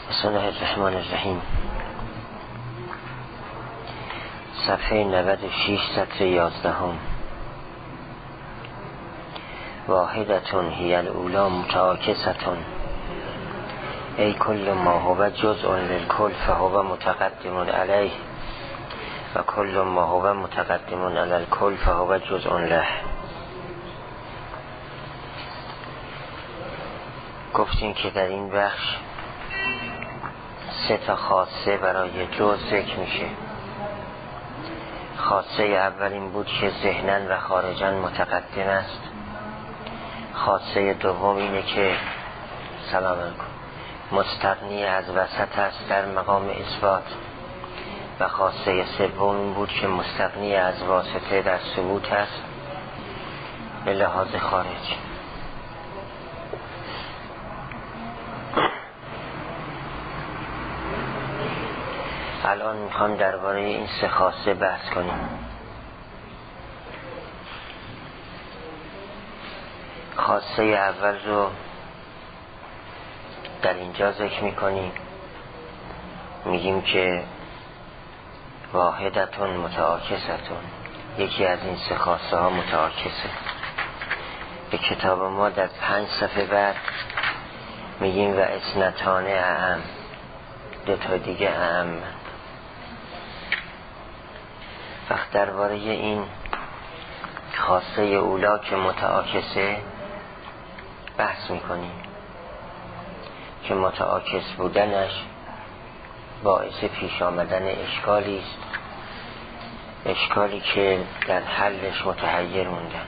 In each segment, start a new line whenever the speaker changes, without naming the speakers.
بسم الله الرحمن الرحیم. صفحه 96 سطر 11. واحدتون هی الاولی متعاکستون، ای کل ما هو جزء للکل فهو متقدم علیه و کل ما هو متقدم علی الکل فهو جزء له. گفتیم که در این بخش 3 خاصه برای جز ذکر میشه. خاصه اول این بود که ذهناً و خارجاً متقدم است. خاصه دوم اینه که سلام علیکم مستغنی از وسط است در مقام اثبات، و خاصه سوم این بود که مستغنی از واسطه در ثبوت است به لحاظ خارج. الان میخوام درباره این 3 خاصه بحث کنیم. خاصه اول رو در اینجا ذکر میکنیم، میگیم که واحدتون متعاکستون، یکی از این 3 خاصه ها متعاکسه. به کتاب ما در 5 صفحه بعد میگیم و اثنتان اعم، 2 تا دیگه اعم. وقت درباره این خاصه اولا که متعاکسه بحث میکنیم که متعاکس بودنش باعث پیش آمدن اشکالی است، اشکالی که در حلش متحیر موندند.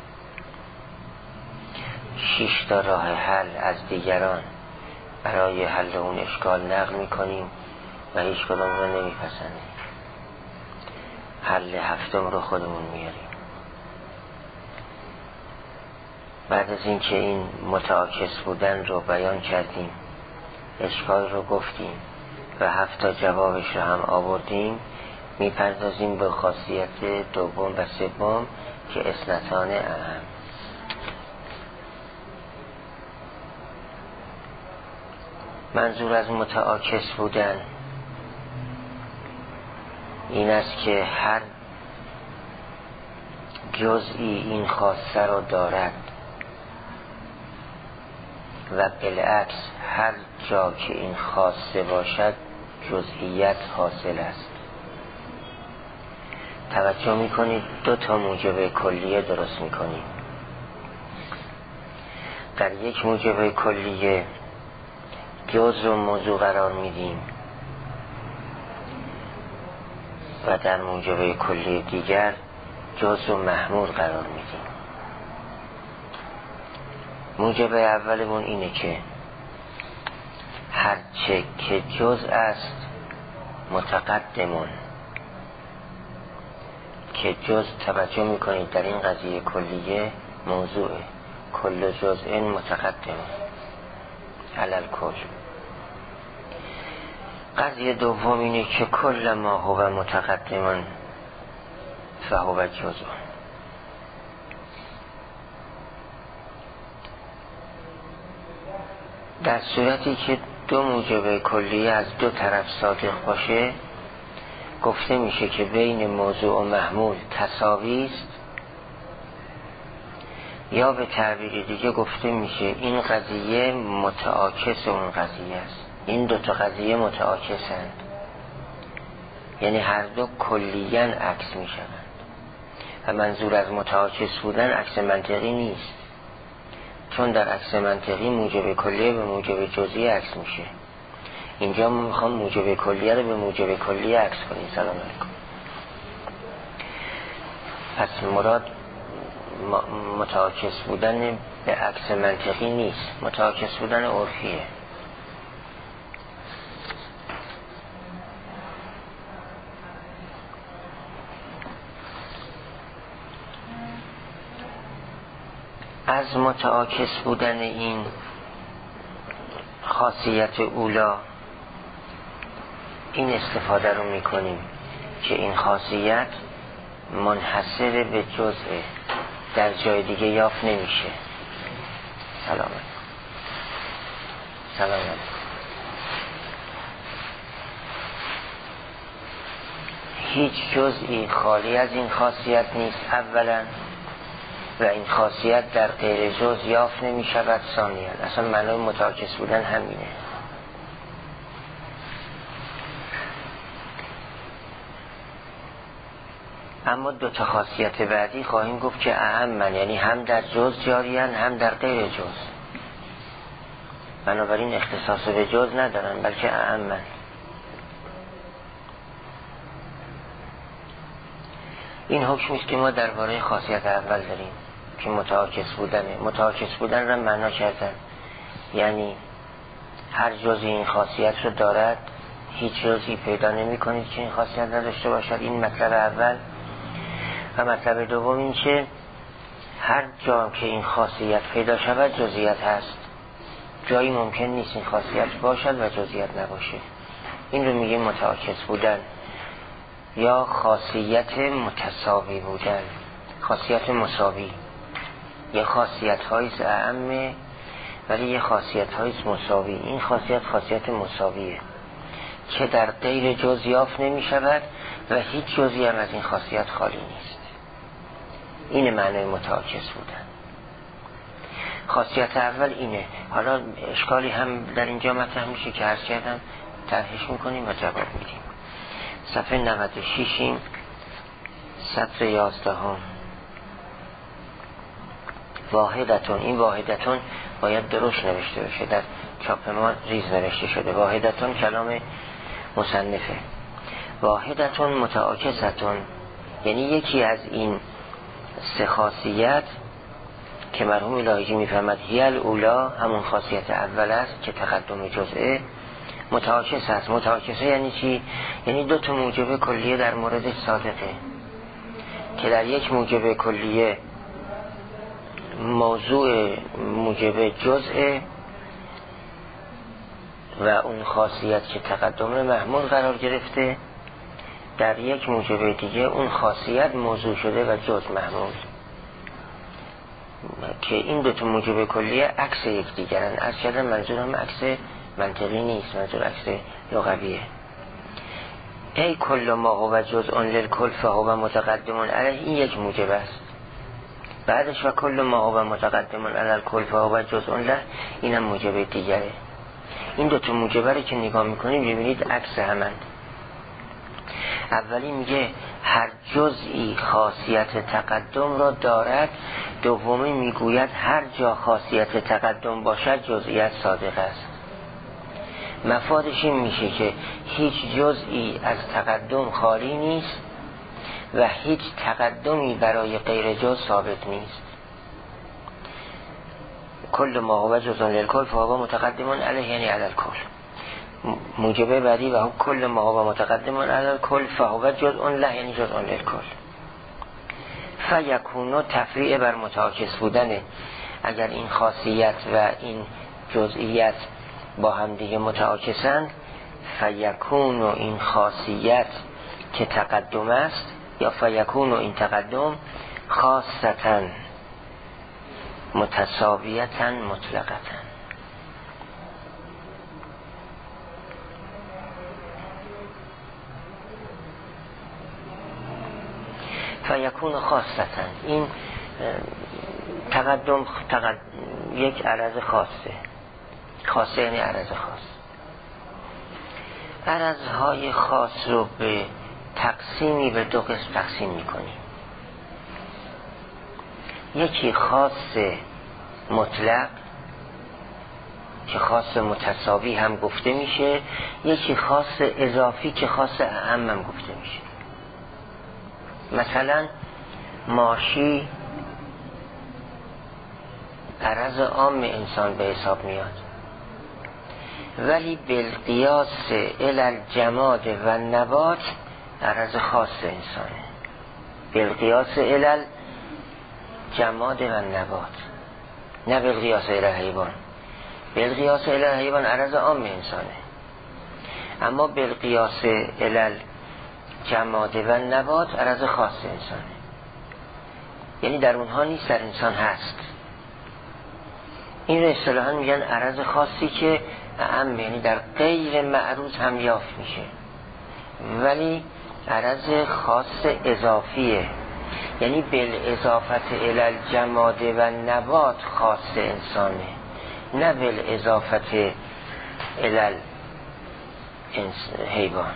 6 تا راه حل از دیگران برای حل اون اشکال نقل میکنیم و هیچ کدام رو نمیپسندیم. حل 7م رو خودمون میاریم. بعد از این که این متعاکس بودن رو بیان کردیم، اشکال رو گفتیم و 7 تا جوابش رو هم آوردیم، میپردازیم به خاصیت دوم و سوم که اثنتان اهم. منظور از متعاکس بودن این است که هر جزئی این خاصه رو دارد و بالعکس هر جا که این خاصه باشد جزئیت حاصل است. توجه میکنید 2 تا موجب کلیه درست میکنید. در یک موجب کلیه جز و موضوع قرار میدیم و در موجب کلیه دیگر جز و محمول قرار میدیم. موجب اولمون اینه که هرچه که جز است متقدمون، که جز توجه میکنید در این قضیه کلیه موضوعه، کل جزء متقدم علی الکل. قضیه دوم اینه که کل ما هو متقدم فهو جزء. در صورتی که 2 موجب کلیه از 2 طرف صادق باشه، گفته میشه که بین موضوع و محمول تساوی است، یا به تعبیر دیگه گفته میشه این قضیه متعاکس اون قضیه است. این 2 تا قضیه متعاکسند، یعنی هر 2 کلیاً عکس میشوند. و منظور از متعاکس بودن عکس منطقی نیست، چون در عکس منطقی موجب کلیه به موجب جزئی عکس میشه. اینجا ما میخوام موجب کلیه رو به موجب کلیه عکس کنیم. سلام علیکم. پس مراد متعاکس بودن به عکس منطقی نیست، متعاکس بودن عرفیه. از متعاکس بودن این خاصیت اولا این استفاده رو میکنیم که این خاصیت منحصر به جزء، در جای دیگه یافت نمیشه. سلام علیکم. هیچ جزئی خالی از این خاصیت نیست اولا، و این خاصیت در غیر جز یافت نمی شود ثانیا. اصلا معنای متعاکس بودن همینه. اما دو تا خاصیت بعدی خواهیم گفت که اهم، یعنی هم در جز جاریان هم در غیر جز، بنابراین اختصاص به جز ندارن بلکه اهم. این حکمی است که ما درباره خاصیت اول داریم که متعاکس بودنه. متعاکس بودن را معنا کردن یعنی هر جزئی این خاصیت رو دارد، هیچ جزئی پیدا نمی کنید که این خاصیت نداشته باشد. این مطلب اول. و مطلب دوم این که هر جا که این خاصیت پیدا شود جزئیات هست، جایی ممکن نیست این خاصیت باشد و جزئیات نباشه. این رو میگه متعاکس بودن یا خاصیت متساوی بودن. خاصیت مساوی، یه خاصیت هاییست اعمه ولی یه خاصیت هاییست مساوی. این خاصیت مساویه که در غیر جز یافت نمی شود و هیچ جزئی هم از این خاصیت خالی نیست. این معنی متعاکس بودن. خاصیت اول اینه. حالا اشکالی هم در اینجا مطرح میشه که عرض کردم طرحش میکنیم و جواب میدیم. صفحه 96 سطر 11 واحدتون. این واحدتون باید درست نوشته بشه، در چاپ ما ریز نوشته شده. واحدتون کلام مصنفه. واحدتون متعاکستون یعنی یکی از این سه خاصیت که مرحوم لاهیجی میفهمد هی الاولا، همون خاصیت اول است که تقدم جزئه، متعاکس است. متعاکسه یعنی چی؟ یعنی دو تا موجب کلیه در مورد صادقه که در یک موجب کلیه موضوع موجب جزئه و اون خاصیت که تقدم محمول قرار گرفته، در یک موجب دیگه اون خاصیت موضوع شده و جز محمول، که این دو تا موجب کلیه عکس یک دیگرن. از کردن منظور هم عکس منطقی نیست، منظور عکس لغویه. ای کل ما هو جزء للکل فهو متقدم علیه، این یک موجب است. بعدش و کل ما هو متقدم علی الکل فهو جزء له، اینم موجب دیگره. این دو تا موجبه رو که نگاه میکنیم ببینید عکس همند. اولی میگه هر جزئی خاصیت تقدم را دارد، دومی میگوید هر جا خاصیت تقدم باشد جزئیت صادق است. مفادش این میشه که هیچ جزئی از تقدم خالی نیست و هیچ تقدمی برای غیر جز ثابت نیست. کل ما هو جزء للکل فهو متقدم علیه یعنی علی الکل. موجبه بعدی و کل ما هو متقدم علی الکل فهو جزء له یعنی جزء للکل. فیکونو تفریع بر متعاکس بودنه. اگر این خاصیت و این جزئیت با هم دیگه متعاکسند، فیکونو این خاصیت که تقدم است یا فیکونو این تقدم خاصتا متساویتا مطلقتا. فیکون خاصتا، این تقدم یک عرض خاصه. خاصه یعنی عرض خاص. عرضهای خاص رو به تقسیمی به دو قسم تقسیم میکنیم. یکی خاص مطلق که خاص متساوی هم گفته میشه، یکی خاص اضافی که خاص اعم هم گفته میشه. مثلا ماشی عرض عام انسان به حساب میاد، ولی بالقیاس الی الجماد و نبات عرض خاص انسانه. بالقیاس الی الجماد و نبات، نه بالقیاس الی الحیوان. بالقیاس الی الحیوان عرض عام انسانه، اما بالقیاس الی الجماد و نبات عرض خاص انسانه. یعنی در اونها نیست، در انسان هست. این رو اصطلاحاً میگن عرض خاصی که اعم، یعنی در غیر معروض هم یافت میشه، ولی عرض خاص اضافیه، یعنی بالاضافت الی الجماد و نبات خاص انسانه، نه بالاضافت الی حیوان.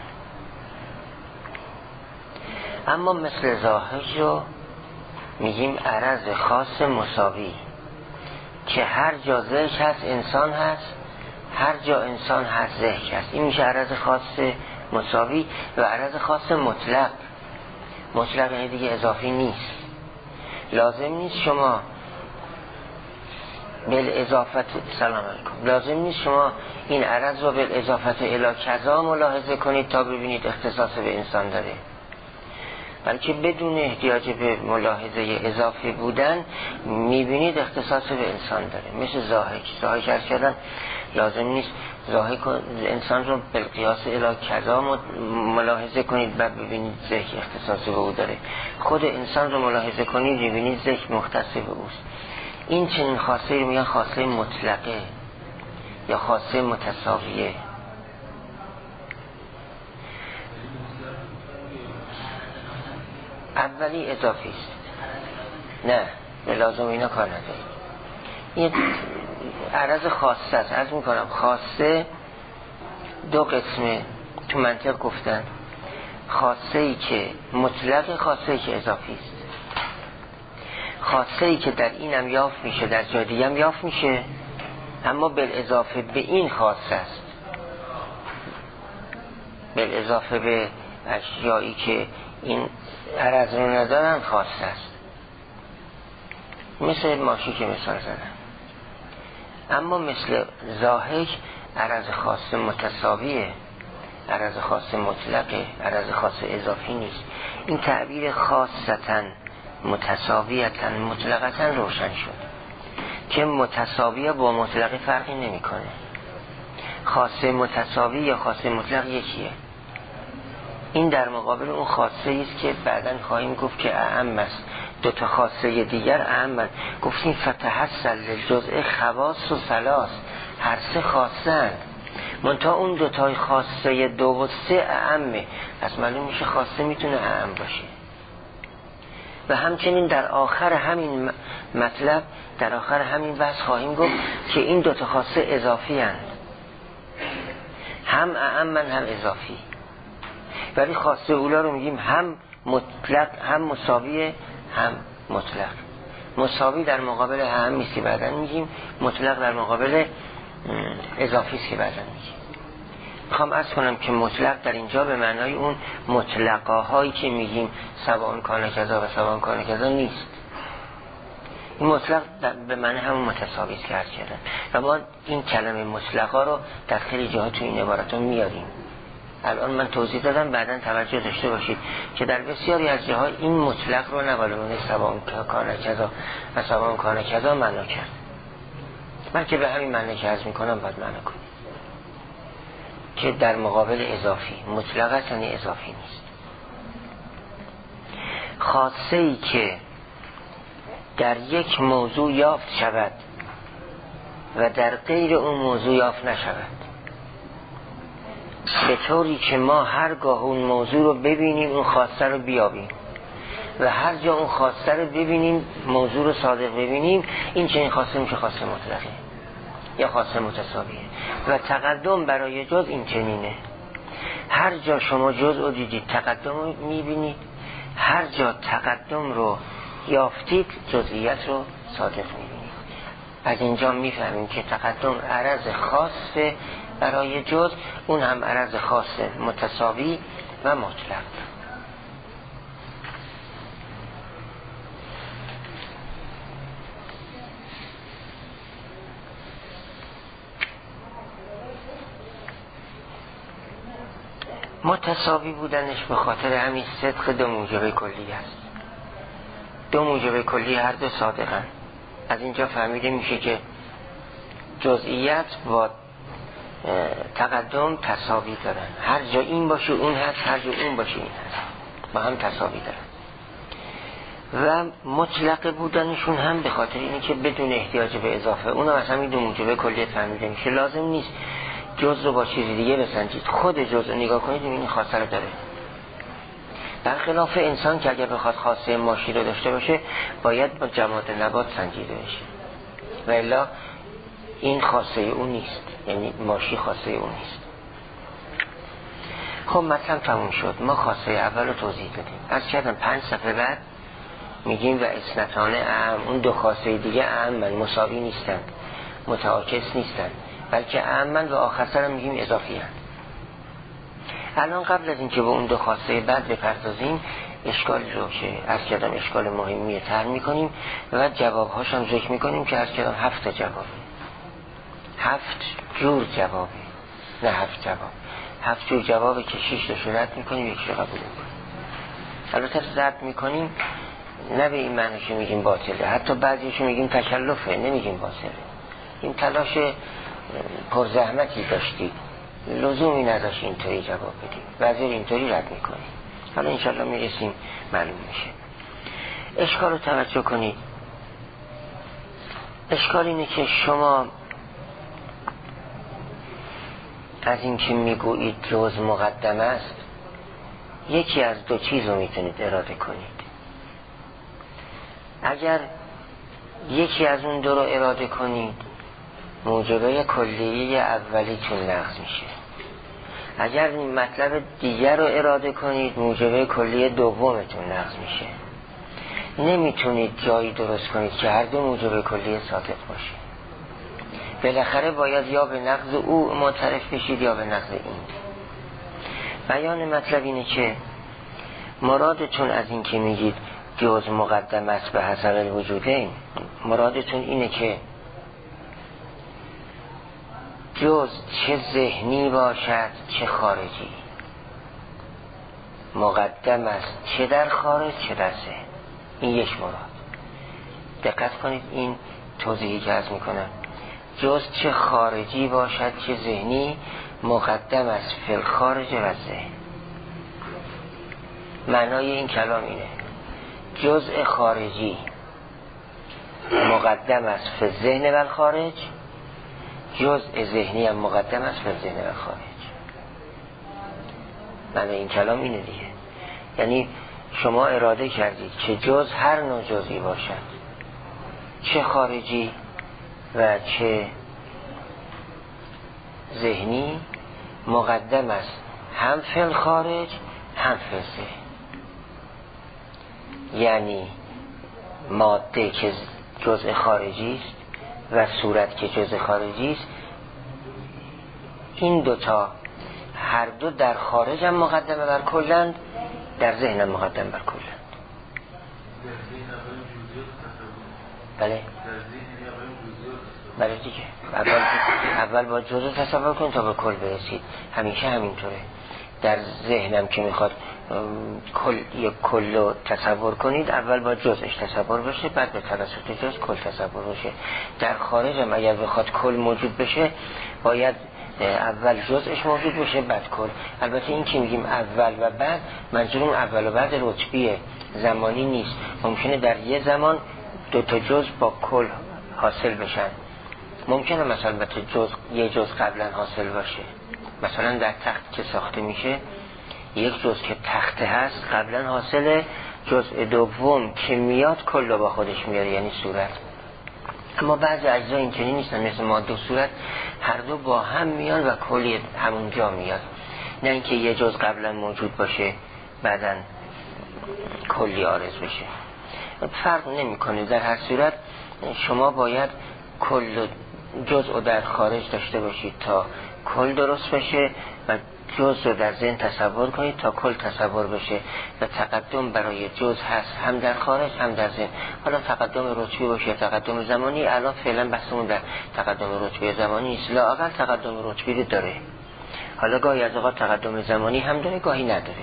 اما مثل زاهج رو میگیم عرض خاص مساوی، که هر جا ذکر هست انسان هست، هر جا انسان هست ذکر هست. این میشه عرض خاص مساوی. و عرض خاص مطلق، مطلق یعنی دیگه اضافی نیست. لازم نیست شما بالاضافت سلام علیکم، لازم نیست شما این عرض رو بالاضافت الی کذا ملاحظه کنید تا ببینید اختصاص به انسان داره، بلکه بدون احتیاج به ملاحظه اضافی بودن میبینید اختصاص به انسان داره. مثل زاهج عرض کردن لازم نیست زاهج انسان رو بالقیاس الی کذا ملاحظه کنید بعد ببینید ذکر اختصاص به او داره. خود انسان رو ملاحظه کنید ببینید ذکر مختص به اوست. این چنین خاصه رو میگن خاصه مطلقه یا خاصه متساویه. اولی اضافی است، نه به لازم اینا کار نداره. این عرض خاصه است. عرض میکنم خاصه دو قسمه تو منطق گفتن، خاصه ای که مطلق، خاصه ای که اضافی است. خاصه ای که در اینم یافت میشه در جای دیگه هم یافت میشه، اما بالاضافه به این خاصه است، بالاضافه به اشیایی که این عرض رو ندارن خاصه است. مثل ماشی که مثال زدن. اما مثل زاهج عرض خاص متساویه، عرض خاص مطلقه، عرض خاص اضافی نیست. این تعبیر خاصتاً متساویتاً مطلقتاً روشن شد که متساویه با مطلق فرقی نمیکنه. خاصه متساوی یا خاصه مطلق یکیه. این در مقابل اون خاصه است که بعداً خواهیم گفت که اعم است. دو تا خاصه دیگر اعم. گفتیم فتحصل للجزء خواص و ثلاث، هر سه خاصه منتها اون دو تای خاصه دو و سه اعمه. پس معلوم میشه خاصه میتونه اعم باشه. و همچنین در آخر همین مطلب، در آخر همین بحث خواهیم گفت که این دو تا خاصه اضافی هستند، هم اعم هم اضافی. ولی خاصه اولا رو میگیم هم مطلق، هم مساویه، هم مطلق. مساوی در مقابل هم میست که بعدن میگیم، مطلق در مقابل اضافی است که بعدن میگیم. میخوام عرض کنم که مطلق در اینجا به معنای اون مطلقه هایی که میگیم سواء کان کذا و سواء کان کذا نیست. این مطلق به معنی همون متساوی است که عرض کردن. و ما این کلمه مطلقه رو در خیلی جاها تو این عبارات میاریم. الان من توضیح دادم، بعداً توجه داشته باشید که در بسیاری از جاها این مطلق رو نباید سواء کان کذا و سواء کان کذا معنا کرد، بلکه به همین معنی که عرض میکنم باید معنا کنید که در مقابل اضافی، مطلقاً اضافی نیست. خاصه ای که در یک موضوع یافت شود و در غیر اون موضوع یافت نشود، به طوری که ما هرگاه اون موضوع رو ببینیم اون خاصه رو بیابیم و هر جا اون خاصه رو ببینیم موضوع رو صادق ببینیم، این چنین خاصه میشه خاصه مطلقه یا خاصه متساویه. و تقدم برای جز این چنینه، هر جا شما جز رو دیدید تقدم رو میبینید، هر جا تقدم رو یافتید جزئیت رو صادق میبینید. از اینجا میفهمیم که تقدم عرض خاصه برای جز، اون هم عرض خاصه متساوی و مطلق. متساوی بودنش به خاطر همین صدق دو موجب کلی است. دو موجب کلی هر دو صادقن. از اینجا فهمیده میشه که جزئیت با تقدم تساوی دارن. هر جا این باشه اون هست، هر جا اون باشه این هست، با هم تساوی دارن. و مطلق بودنشون هم به خاطر اینه که بدون احتیاج به اضافه، اونم از همین دو موجب کلی فهمیده میشه. لازم نیست جز رو با چیزی دیگه بسنجید، خود جز رو نگاه کنید این خاصه رو داره. برخلاف انسان که اگر بخواد خاصه ماشی رو داشته باشه باید با جماد نبات سنجیده بشه و الا این خاصه اون نیست، یعنی ماشی خاصه اون نیست. خب مثلا تموم شد، ما خاصه اول رو توضیح دادیم. از کردم 5 صفحه بعد میگیم و اثنتان اعم، اون دو خاصه دیگه اعمن، مساوی نیستن، متعاکس نیستن، بلکه اعمن و آخر هم میگیم اضافی هست. الان قبل از اینکه به اون دو خاصه بعد بپردازیم اشکال رو که از کردم اشکال مهمیه طرح میکنیم و جوابهاش هم ذکر میکنیم که از کردم 7 جوابه، 7 جور جوابه، نه 7 جواب، 7 جور جوابه که 6 رو رد میکنیم، 1 رو قبول میکنیم. البته رد میکنیم نه به این معنی که میگیم باطله، حتی بعضیشو میگیم تکلفه، نمیگیم باطله، این تلاش پرزحمتی داشتی، لزومی نداشت اینطوری جواب بدیم، بعضی اینطوری رد میکنیم. حالا انشالله میرسیم معلوم میشه. اشکال رو توجه کنید. اشکال اینه که شما از این که میگویید جز مقدم است یکی از دو چیز رو میتونید اراده کنید. اگر یکی از اون دو رو اراده کنید موجبه کلیه اولیتون نقض میشه. اگر این مطلب دیگر رو اراده کنید موجبه کلیه دومتون نقض میشه. نمیتونید جایی درست کنید که هر دو موجبه کلیه ساقط باشه. بالاخره باید یا به نقض او معترف بشید یا به نقض این. بیان مطلب اینه که مرادتون از این که میگید جز مقدم است به حسب الوجودین، مرادتون اینه که جز چه ذهنی باشد چه خارجی مقدم است، چه در خارج چه در ذهن. این یک مراد. دقت کنید این توضیحی که عرض میکنم، جز چه خارجی باشد چه ذهنی مقدم است فی الخارج و ذهن. معنای این کلام اینه جزء خارجی مقدم است فی الذهن و الخارج، جزء ذهنی هم مقدم است فی الذهن و الخارج. معنای این کلام اینه دیگه، یعنی شما اراده کردید که جز هر نوع جزئی باشد، چه خارجی و چه ذهنی، مقدم است هم فی الخارج هم فی الذهن. یعنی ماده که جزء خارجی است و صورت که جزء خارجی است، این دوتا هر دو در خارج هم مقدمه بر کلند، در ذهن هم مقدم بر کلند. بله بله دیگه، اول با جزء تصور کن تا به کل برسید. همیشه همینطوره. در ذهنم که میخواد یک کل رو تصور کنید اول با جزءش تصور بشه، بعد به توسط جزء کل تصور بشه. در خارج هم اگر بخواد کل موجود بشه باید اول جزءش موجود بشه بعد کل. البته این که میگیم اول و بعد منظورم اول و بعد رتبیه، زمانی نیست. ممکنه در یه زمان دو تا جزء با کل حاصل بشن، ممکنه مثلا یه جزء قبلا حاصل باشه. مثلا در تخت که ساخته میشه یک جزء که تخته هست قبلا حاصله، جزء دوم که میاد کل رو با خودش میاره، یعنی صورت. اما بعضی اجزا اینطوری نیستن، مثل ماده و صورت هر دو با هم میان و کلی همون جا میاد، نه اینکه یه جزء قبلا موجود باشه بعدن کلی عارض بشه. فرق نمیکنه. در هر صورت شما باید کل جزء در خارج داشته باشید تا کل درست بشه و جزء رو در ذهن تصور کنید تا کل تصور بشه و تقدم برای جزء هست هم در خارج هم در ذهن. حالا تقدم رتبی باشه تقدم زمانی، الان فعلا بحثمون در تقدم رتبی زمانی نیست، لااقل تقدم رتبی داره. حالا گاهی از اوقات تقدم زمانی هم داره گاهی نداره.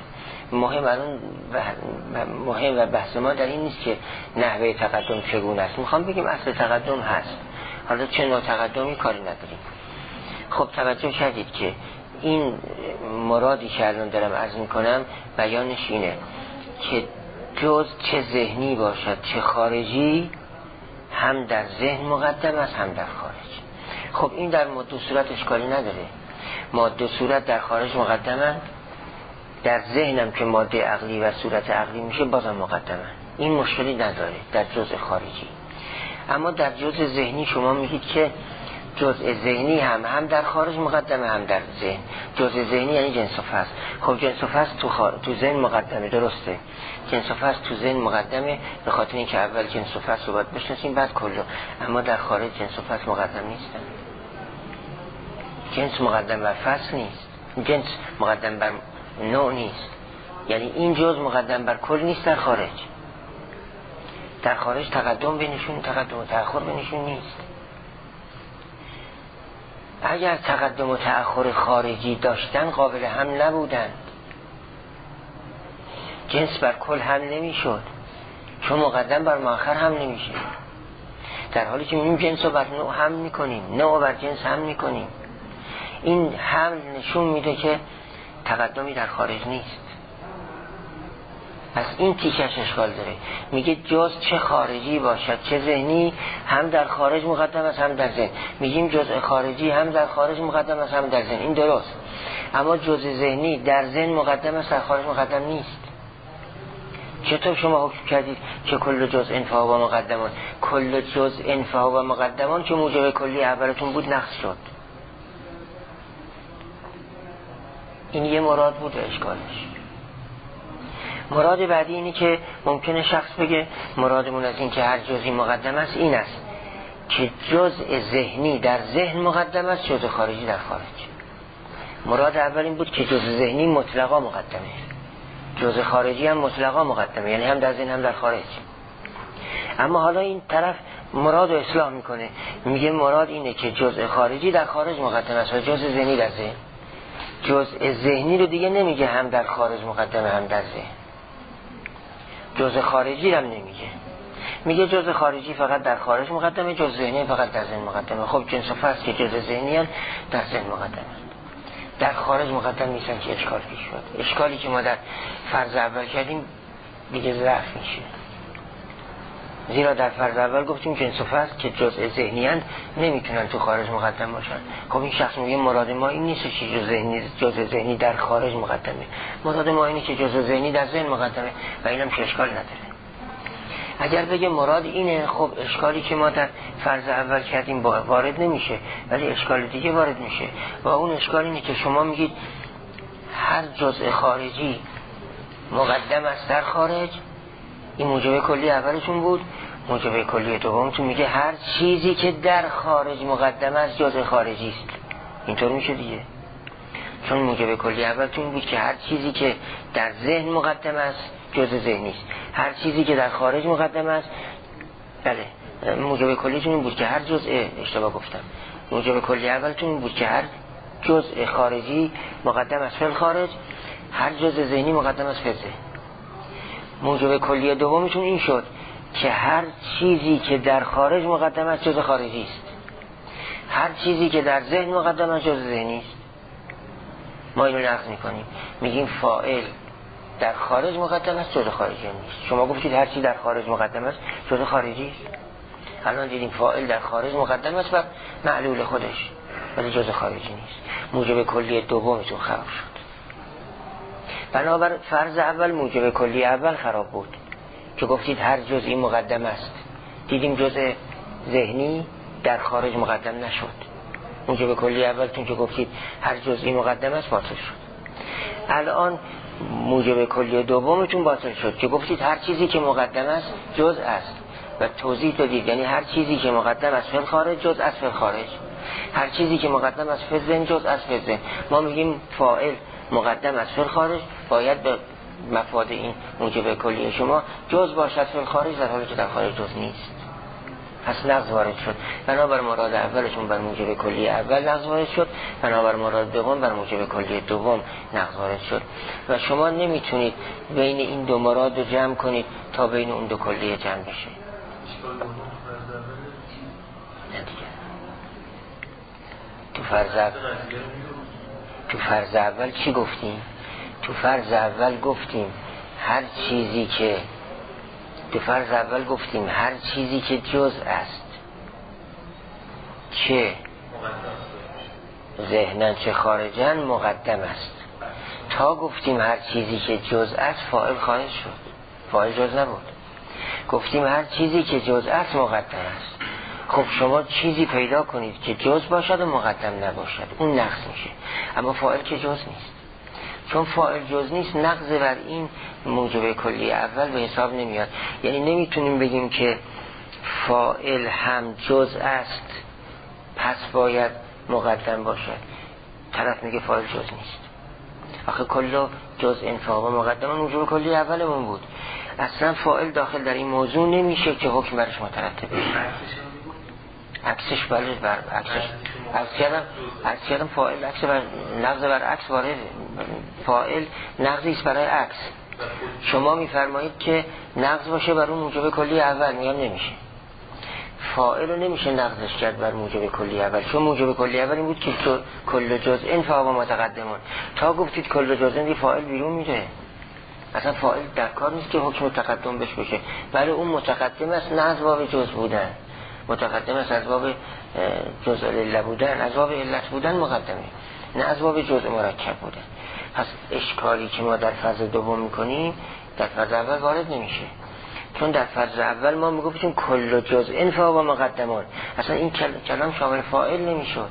مهم و بحث ما در این نیست که نحوه تقدم چگونه است، میخوام بگیم اصل تقدم هست، حالا چه نوع تقدمی کاری نداریم. خب توجه کردید که این مرادی که الان دارم عرض میکنم بیانش اینه که جز چه ذهنی باشد چه خارجی هم در ذهن مقدم است هم در خارج. خب این در ماده و صورت اشکالی نداره. ماده و صورت در خارج مقدمند، در ذهنم که ماده عقلی و صورت عقلی میشه بازم مقدمه، این مشکلی نداره در جزء خارجی. اما در جزء ذهنی شما میگید که جزء ذهنی هم در خارج مقدمه هم در ذهن. جزء ذهنی یعنی جنس و فصل. خب جنس و فصل تو ذهن مقدمه، درسته. جنس و فصل تو ذهن مقدمه به خاطر اینکه اول جنس و فصل رو باید بشناسیم بعد کلو. اما در خارج جنس و فصل مقدم نیستن. جنس مقدم بر فصل نیست، جنس مقدم بر نوع نیست. یعنی این جزء مقدم بر کل نیست در خارج. در خارج تقدم بینشون، تقدم و تأخر بینشون نیست. اگر تقدم و تأخر خارجی داشتن قابل هم نبودند، جنس بر کل هم نمیشد، چون مقدم بر مؤخر هم نمیشه. در حالی که میگیم جنس رو بر نوع هم میکنیم، نوع بر جنس هم میکنیم. این هم نشون میده که تقدمی در خارج نیست. پس این تیکش اشکال داره. میگه جز چه خارجی باشد چه ذهنی هم در خارج مقدم است هم در ذهن. میگیم جزء خارجی هم در خارج مقدم است هم در ذهن، این درست. اما جزء ذهنی در ذهن مقدم است در خارج مقدم نیست. چطور شما حکم کردید که کل جزء انفعا و مقدمان؟ کل جزء انفعا و مقدمان که موجب کلی اولتون بود نقص شد. این یه مراد بود اشکالش. مراد بعدی اینی که ممکنه شخص بگه مرادمون از این که هر جزئی مقدم است این است که جزء ذهنی در ذهن مقدم است، جزء خارجی در خارج. مراد اول این بود که جزء ذهنی مطلقا مقدمه، جزء خارجی هم مطلقا مقدمه، یعنی هم در ذهن هم در خارج. اما حالا این طرف مراد رو اصلاح میکنه، میگه مراد اینه که جزء خارجی در خارج مقدم است و جزء ذهنی در ذهن. جزء ذهنی رو دیگه نمیگه هم در خارج مقدمه هم در ذهن. جزء خارجی هم نمیگه، میگه جزء خارجی فقط در خارج مقدمه، جزء ذهنی فقط در ذهن مقدمه. خب جنس و فصل که جزء ذهنی هم در ذهن مقدمه، در خارج مقدم نیستن که اشکال پیش شد. اشکالی که ما در فرض اول کردیم دیگه ضعف میشه، زیرا در فرض اول گفتیم جنس و فصل که جزء ذهنی هستند نمیتونن تو خارج مقدم باشن. خب این شخص میگه مراد ما این نیست که جزء ذهنی در خارج مقدمه، مراد ما اینه که جزء ذهنی در ذهن مقدمه و اینم که اشکال نداره. اگر بگه مراد اینه، خب اشکالی که ما در فرض اول کردیم وارد نمیشه، ولی اشکال دیگه وارد میشه و اون اشکال اینه که شما میگید هر جزء خارجی مقدم است در خارج. این موجب کلی اولشون بود. موجب کلی دومتون میگه هر چیزی که در خارج مقدم است جزء خارجی است. اینطور میشه دیگه، چون موجب کلی اولتون بود که هر چیزی که در ذهن مقدم است جزء ذهنی است، هر چیزی که در خارج مقدم است. بله، موجب کلیتون بود که هر جزء، اشتباه گفتم، موجب کلی اولتون بود که هر جزء خارجی مقدم است فی خارج، هر جزء ذهنی مقدم است فی ذهن. موجب کلی دومشون این شد که هر چیزی که در خارج مقدم است جزء خارجی است، هر چیزی که در ذهن مقدم است جزء ذهنی است. ما اینو نقض میکنیم، میگیم فاعل در خارج مقدم است جزء خارجی نیست. شما گفتید هر چی در خارج مقدم است جزء خارجی است. الان دیدیم فاعل در خارج مقدم است بر معلول خودش ولی جزء خارجی نیست. موجب کلی دومتون خراب شد. بنابر فرض اول موجب کلی اول خراب بود که گفتید هر جزئی مقدم است. دیدیم جزء ذهنی در خارج مقدم نشد. موجب کلی اولتون که گفتید هر جزئی مقدم است باطل شد. الان موجب کلی دومتون باطل شد که گفتید هر چیزی که مقدم است جزء است و توضیح دادید، یعنی هر چیزی که مقدم است فی خارج جزء است فی خارج، هر چیزی که مقدم است فی ذهن جزء است فی ذهن. ما میگیم فاعل مقدم است فی خارج باید به مفاد این موجب کلی شما جزء باشد فی خارج، در حالی که در خارج جزء نیست. پس نقض وارد شد. بنابر مراد اولشون بر موجب کلی اول نقض وارد شد، بنابر مراد دوم بر موجب کلی دوم نقض وارد شد و شما نمیتونید بین این دو مراد رو جمع کنید تا بین اون دو کلیه جمع بشه. تو فرض اول چی گفتیم؟ تو فرض اول گفتیم هر چیزی که جزء است چه ذهنن چه خارجن مقدم است. تا گفتیم هر چیزی که جز است فاعل خارج شد، فاعل جز نبود. گفتیم هر چیزی که جز است مقدم است. خب شما چیزی پیدا کنید که جز باشد و مقدم نباشد، اون نقص میشه. اما فاعل که جز نیست، چون فاعل جز نیست نقض بر این موجب کلی اول به حساب نمیاد. یعنی نمیتونیم بگیم که فاعل هم جز است پس باید مقدم باشد. طرف میگه فاعل جز نیست. آخه کل جز انفاق و مقدم موجب کلی اولمون بود. اصلا فاعل داخل در این موضوع نمیشه که حکم برش مترتب بشه. عکسش بله بر عکس کردم فاعل عکس بر نقض بر عکس وارده. فاعل نقضی است برای عکس. شما میفرمایید که نقض باشه بر اون موجب کلی اول، میگم نمیشه. فاعل رو نمیشه نقضش کرد بر موجب کلی اول، چون موجب کلی اول این بود که کل جزء فاعل متقدمون. تا گفتید کل جزء دی فاعل بیرون میره. اصلا فاعل در کار نیست که حکم تقدم بش بشه، ولی اون متقدم است نه از باب جز بودن، متقدم است از باب جزء العله بودن، از باب علت بودن مقدمه، نه از باب جزء مرکب بودن. پس اشکالی که ما در فاز دوم میکنیم در فاز اول وارد نمیشه، چون در فاز اول ما میگفتیم کل جزء فاعل و مقدمان، اصلا این کلام شامل فاعل نمیشد.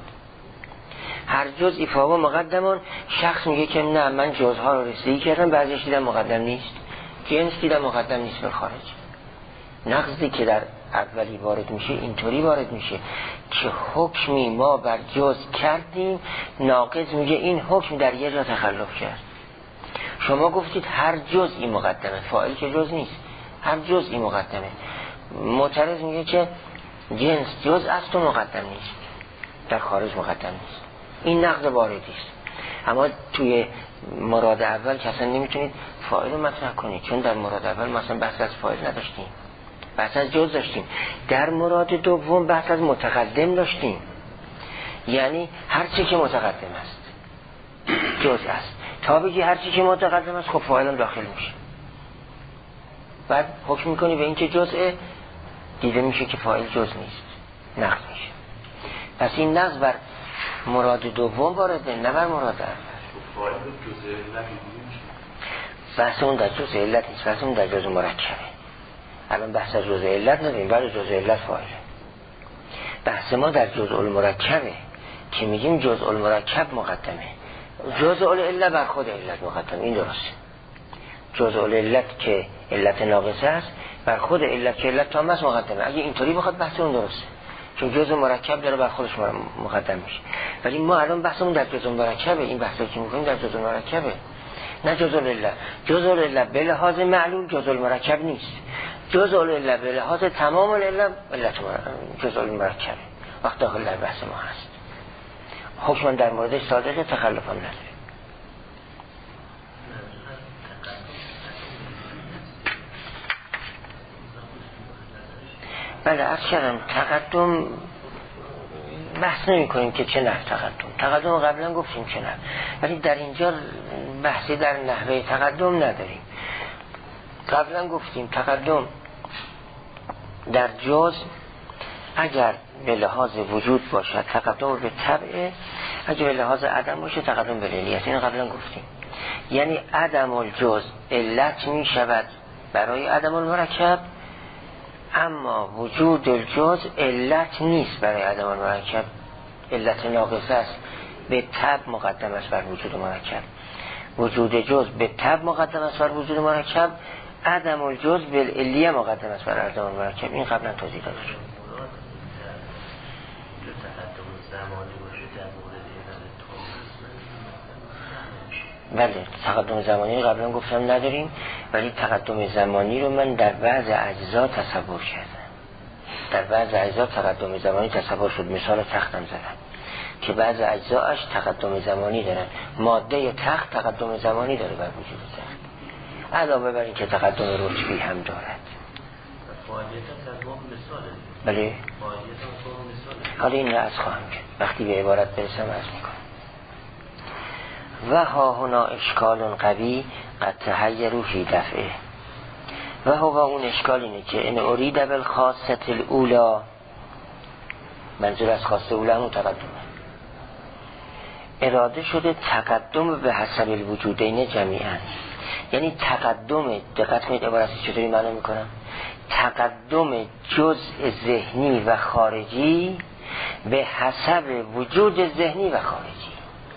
هر جزئی فاعل و مقدمان، شخص میگه که نه من جزها رو رسیدگی کردم، بعضیش دیدم مقدم نیست، جنس دیدم مقدم نیست به خارج. نقضی که در اولی وارد میشه اینطوری وارد میشه که حکمی ما بر جز کردیم، ناقض میگه این حکم در یه جا تخلف کرد. شما گفتید هر جزئی مقدمه، فاعل که جز نیست، هر جزئی مقدمه. معترض میگه که جنس جز است و مقدم نیست، در خارج مقدم نیست. این نقض واردی است. اما توی مراد اول که اصلا نمیتونید فاعل رو مطرح کنید، چون در مراد اول مثلا بحث از فاعل نداشتیم، بحث از جز داشتیم. در مراد دوم بحث از متقدم داشتیم، یعنی هر چی که متقدم است جز است. تا بگی هر چی که متقدم است خب فاعل هم داخل میشه، بعد حکم میکنی به این که جزء، دیده میشه که فاعل جز نیست، نقض میشه. پس این نقض بر مراد دوم وارده، نه بر مراد اول.
فاعل جزء علت
بحث اون در جزء علت نیست، بحث اون در جزء مرکبه. الان بحث از جزء علت نداریم، برای جزء علت فاعله. بحث ما در جزء المرکبه که میگیم جزء المرکب مقدمه، جزء العله بر خود علت مقدمه. این درسته. جزء العلت که علت ناقصه است بر خود علت که علت تام است مقدمه. اگه اینطوری بخواد بحث اون درسته، چون جزء مرکب داره بر خودش مقدم میشه. ولی ما الان بحثمون در جزء مرکبه، این بحثی که میکنیم در جزء مرکبه، نه جزء العله. جزء العله به لحاظ معلول جزء المرکب نیست، جزء العله به لحاظ تمام العله علت جزء المرکبه. وقت داخل در بحث ما هست، حکم در موردش صادقه، تخلف هم نداره. بله عرض کردم تقدم بحث نمی کنیم که چه نحو تقدم قبلا گفتیم چه نحو، ولی در اینجا بحثی در نحوه تقدم نداریم. قبلا گفتیم تقدم در جز اگر به لحاظ وجود باشد تقدم به طبع، اگر به لحاظ عدم باشه تقدم به علیت. این قبلا گفتیم، یعنی عدم الجز علت می شود برای عدم المرکب، اما وجود الجز علت نیست برای عدم المرکب، علت ناقصه است، به طبع مقدم است بر وجود مرکب. وجود جز به طبع مقدم است بر وجود مرکب، عدم الجز بالعلیه مقدم است بر عدم المرکب. این قبلا توضیح داده شد. بله تقدم زمانی قبلا گفتم نداریم، ولی تقدم زمانی رو من در بعض اجزا تصور کردم. در بعض اجزا تقدم زمانی تصور شد. مثال تختم زدم که بعض اجزاش تقدم زمانی دارن. ماده تخت تقدم زمانی داره بر وجود تخت، علاوه بر این که تقدم رتبی هم دارد. بله حالا این را از خواهم کرد، وقتی به عبارت برسم از میکنم. و ها هنا اشکال قوی قد تحیروا فی دفعه. و ها اون اشکال اینه که ان ارید بالخاصه الاولی، منظور از خاصه اولی متقدمه، اراده شده تقدم به حسب الوجودین جمیعا، یعنی تقدم، دقت کنید عبارتی چطوری معنا میکنم، تقدم جزء ذهنی و خارجی به حسب وجود ذهنی و خارجی،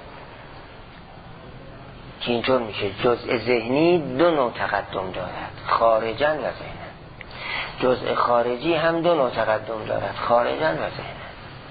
که اینطور میشه جزء ذهنی دو نوع تقدم دارد، خارجاً و ذهناً. جزء خارجی هم دو نوع تقدم دارد، خارجاً و ذهناً.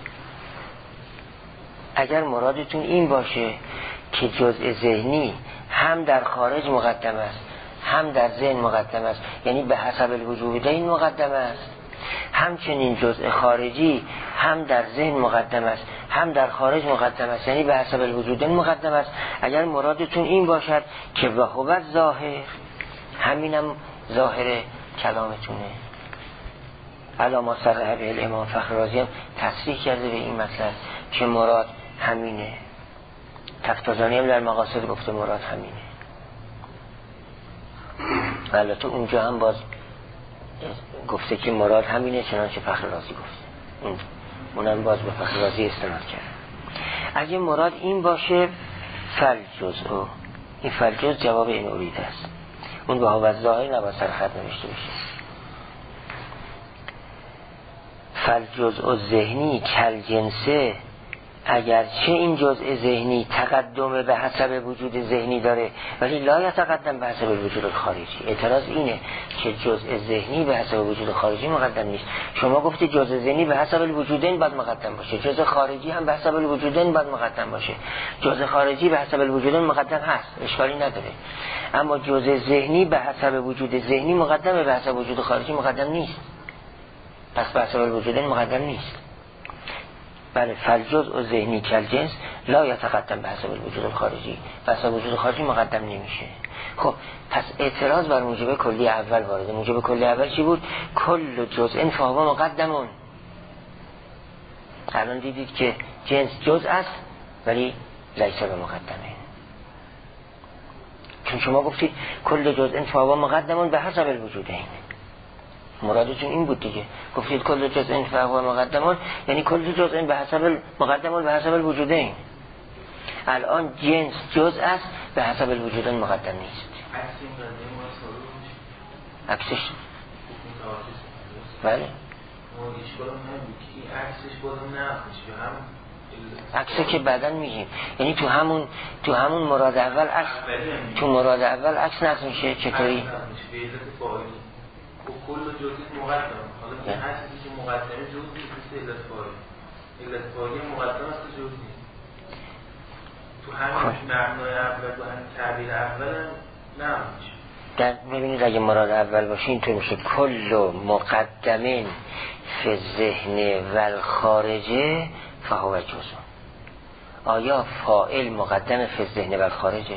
اگر مرادتون این باشه که جزء ذهنی هم در خارج مقدم است هم در ذهن مقدم است، یعنی به حسب الوجودین مقدم است، همچنین جزء خارجی هم در ذهن مقدم است هم در خارج مقدم است، یعنی به حسب الوجودین مقدم است. اگر مرادتون این باشد که وهو ظاهر، همینم ظاهر کلامتونه. علامه صرح به الامام فخر رازی هم تصریح کرده به این مطلب که مراد همینه. تفتازانی هم در مقاصد گفته مراد همینه. البته اونجا هم باز گفته که مراد همینه، چنانچه فخر رازی گفته، اونم باز به فخر رازی استناد کرد. اگه مراد این باشه فالجزء، این فالجزء جواب این اریده است، اون به هو ظاهر نباید سر خط نوشته بشه. فالجزء ذهنی کل جنسه، اگرچه این جزء ذهنی تقدم به حسب وجود ذهنی داره ولی لا یتقدم به حسب وجود خارجی. اعتراض اینه که جزء ذهنی به حسب وجود خارجی مقدم نیست. شما گفتی جزء ذهنی به حسب الوجودین باید مقدم باشه، جزء خارجی هم به حسب الوجودین باید مقدم باشه. جزء خارجی به حسب الوجودین مقدم هست، اشکالی نداره، اما جزء ذهنی به حسب وجود ذهنی مقدمه، به حسب وجود خارجی مقدم نیست. پس به حسب الوجودین مقدم نیست. بله، فالجزء ذهنی کل جنس لا یتقدم به حسب الوجود الخارجی، به حسب وجود خارجی مقدم نمیشه. خب پس اعتراض بر موجب کلی اول وارده. موجب کلی اول چی بود؟ کل جزء فهو مقدمون. الان دیدید که جنس جزء است ولی لیس به مقدمه، چون شما گفتید کل جزء فهو مقدمون به حسب الوجودین. مرادتون این بود دیگه، گفتید کل جزء فهو مقدمون، یعنی کل جزء به حسب مقدمون به حسب الوجودین. الان جنس جزء است به حسب الوجودین مقدم نیست. عکسش بله عکسه که بعدن میگیم، یعنی تو همون مراد اول عکس، تو مراد اول عکس نقص میشه. چطوری؟
کل جزئی مقدم، حالا این هستی که مقدمه جزئی نیست، علت فاعل، علت فاعل مقدم است جزئی. تو همین معنای اول و همین تعبیر اول نه میشه.
در ببینید اگه مراد اول باشه اینطور میشه کل مقدمین فی الذهن و الخارجه فهو جزء. آیا فاعل مقدم فی الذهن و الخارجه؟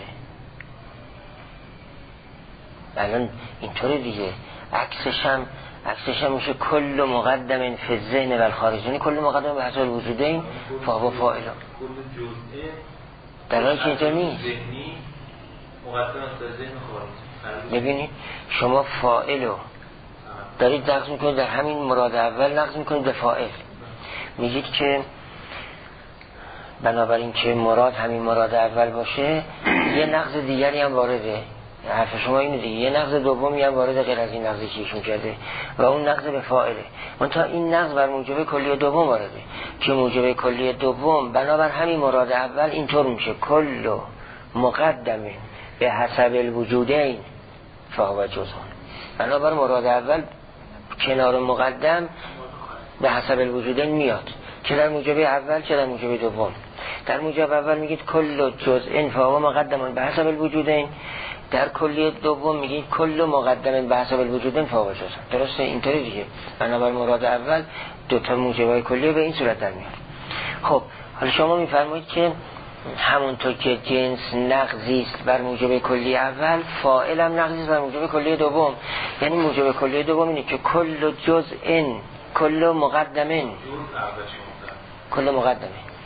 الان اینطوره دیگه. عکسش هم میشه کل مقدم فی الذهن و الخارج، یعنی کل مقدم به حسب الوجودین فهو فاعل.
کل جزء
در حالی که اینطور نیست.
ذهنی مقدم است ذهن خارج.
ببینید شما فاعلو دارید نقض میکنید، در همین مراد اول نقض میکنید به فاعل. میگید که بنابراین که مراد همین مراد اول باشه یه نقض دیگری هم وارده. حرف شما اینه دیگه، یه نقض دومی هم وارد غیر از این نقضی که ایشون کرده و اون نقض به فاعله. منتها این نقض بر موجب کلی دوم وارده که موجب کلی دوم بنابر همین مراد اول اینطور میشه کل مقدم به حسب الوجودین فهو جزء. بنابر مراد اول کنار مقدم به حسب الوجودین میاد، چه در موجب اول چه در موجب دوم. در موجب اول میگید کل جزء فهو مقدم به حسب الوجودین، در کلیه دوم میگید کل مقدم به حسب الوجودین فهو جزء. درسته؟ اینطوری دیگه. بنابر مراد اول دو تا موجبای کلیه به این صورت در میاد. خب حالا شما میفرمایید که همونطور که جنس نقضی است بر موجب کلیه اول، فاعل هم نقضی است بر موجب کلیه دوم. یعنی موجب کلیه دوم اینه که کل جزء کل مقدمین کل مقدمه،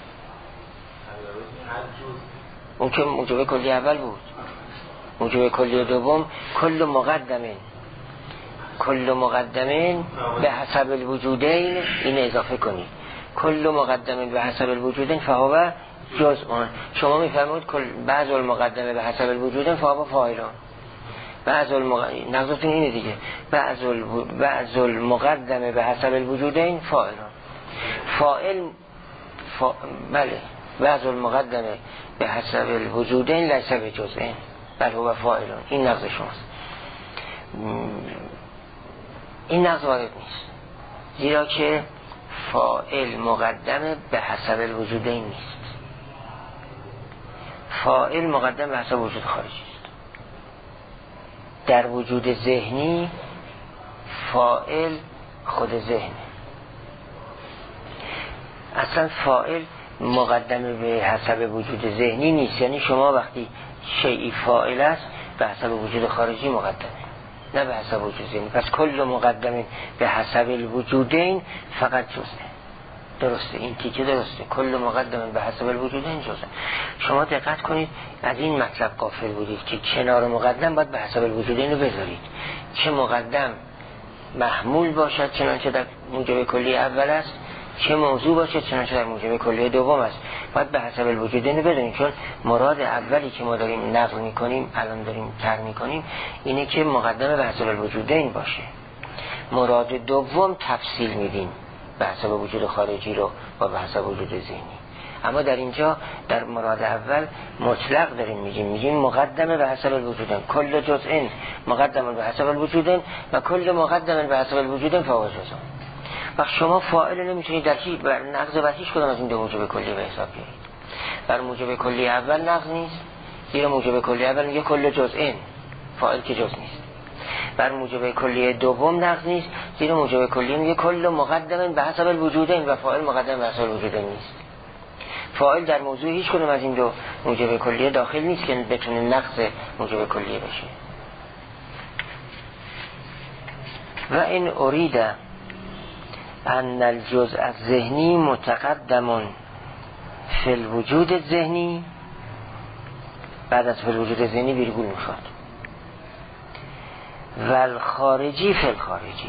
اون که موجب کلیه اول بود. موجب کلیه دوم کل مقدمین به حسب الوجودین، این اضافه کنید کل مقدمین به حسب الوجودین فهو جزء. شما میفرمایید کل بعض المقدمه به حسب الوجود فهو فاعلان. بعض نقضتون اینه دیگه، بعض المقدمه به حسب الوجودین فاعلان. بله بعض المقدمه به حسب الوجودین لیس بجزئین بل هو فاعلان. این نقض شماست. این نقض وارد نیست، زیرا که فاعل مقدمه به حسب الوجودین نیست. فاعل مقدم به حسب وجود خارجی است. در وجود ذهنی فاعل خود ذهنه. اصلا فاعل مقدمه به حسب وجود ذهنی نیست. یعنی شما وقتی شیئی فاعل است به حسب وجود خارجی مقدمه، نه به حسب وجود ذهنی. پس کل مقدمه به حسب الوجودین فقط جزءه. درسته، این تیکه درسته، کل مقدمه به حسب الوجودین جزءه. شما دقت کنید، از این مطلب غافل بودید که کنار مقدم باید به حسب الوجودین رو بذارید. چه مقدم محمول باشد چنانچه در موجب کلی اول است، چه موضوع باشد چنانچه در موجب کلی دوم است، باید به حسب الوجودین رو بذارید. چون مراد اولی که ما داریم نقل میکنیم، الان داریم طرح میکنیم، اینه که مقدمه به حسب الوجودین باشه. مراد دوم تفصیل میدیم، به حسب وجود خارجی رو و به حسب وجود ذهنی. اما در اینجا در مراد اول مطلق داریم میگیم مقدمه به حسب الوجودین، کل جزء مقدمه به حسب الوجودین و کل مقدمه به حسب الوجودین فهو جزء. وقت شما فاعل نمیتونید در هیچ بر نقض بر هیچ کدام از این دو موجب کلی به حساب بیارید. بر موجب کلی اول نقض نیست، زیرا موجب کلی اول میگه کل جزء، فاعل که جز نیست. بر موجب کلی دوم نقض نیست، زیرا موجب کلی میگه کل مقدم به حسب الوجودین و فاعل مقدم به حسب الوجودین نیست. فاعل در موضوع هیچ کدوم از این دو موجب کلی داخل نیست که بتونه نقض موجب کلی بشه. و این ارید ان الجزء الذهنی متقدم فی الوجود الذهنی، بعد از فی الوجود الذهنی ویرگول میخواد، و الخارجی فی الخارجی.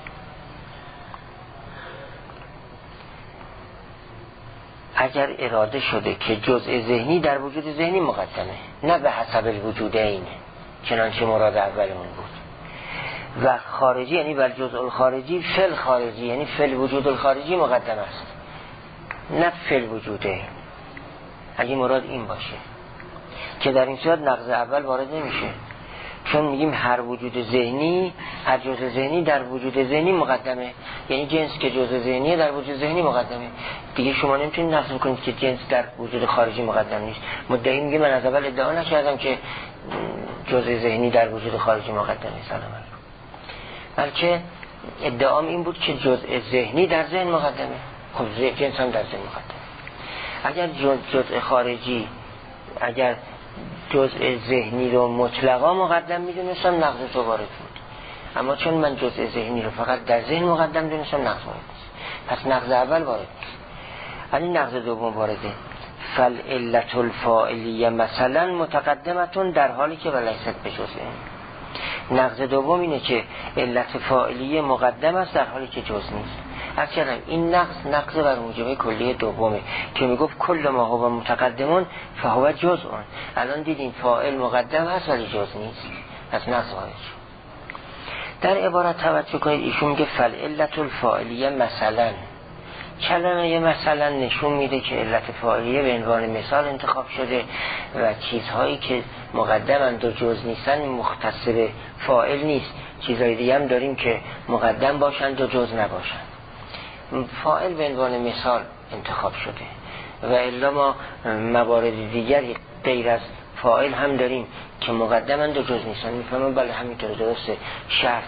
اگر اراده شده که جزء ذهنی در وجود ذهنی مقدمه، نه به حسب الوجودین چنانچه مراد اولمون بود، و خارجی یعنی بر جزء الخارجی فی الخارجی یعنی فی الوجود الخارجی مقدم است، نه فی الوجوده. اگه مراد این باشه که در این صورت نقض اول وارد نمیشه، چون میگیم هر وجود ذهنی، هر جزء ذهنی در وجود ذهنی مقدمه، یعنی جنس که جزء ذهنی در وجود ذهنی مقدمه. دیگه شما نمیتونید نقض کنید که جنس در وجود خارجی مقدم نیست. مدعی میگه من از اول ادعا نکردم که جزء ذهنی در وجود خارجی مقدمه، سلام علیکم، بلکه ادعام این بود که جزء ذهنی در ذهن مقدمه. خب جنس هم در ذهن مقدمه. اگر جزء خارجی، اگر جزء ذهنی رو مطلقا مقدم میدونستم نقض تو وارد بود، اما چون من جزء ذهنی رو فقط در ذهن مقدم دونستم نقض وارد نیست. پس نقض اول وارد نیست، ولی نقض دوم وارده. فالعلة الفاعلیه مثلا متقدمتون در حالی که ولیست به جزء. نقض دوم اینه که علت فاعلیه مقدم است در حالی که جز نیست. از کردم این نقض بر موجب کلیه دومه که میگفت کل ما هو متقدمون فهو جزء. الان دیدیم فاعل مقدم هست ولی جز نیست، پس نقض وارد شد. در عبارت توجه کنید، ایشون میگه فالعلة الفاعلیه مثلا. کلمه مثلا نشون میده که علت فاعلیه به عنوان مثال انتخاب شده و چیزهایی که مقدمند و جز نیستن مختص به فاعل نیست. چیزهای دیگه هم داریم که مقدم باشند و جز نباشند. فاعل به عنوان مثال انتخاب شده و الا ما موارد دیگری غیر از فاعل هم داریم که مقدمند و جز نیستن. میفهمم بله همینطور درسته. شرط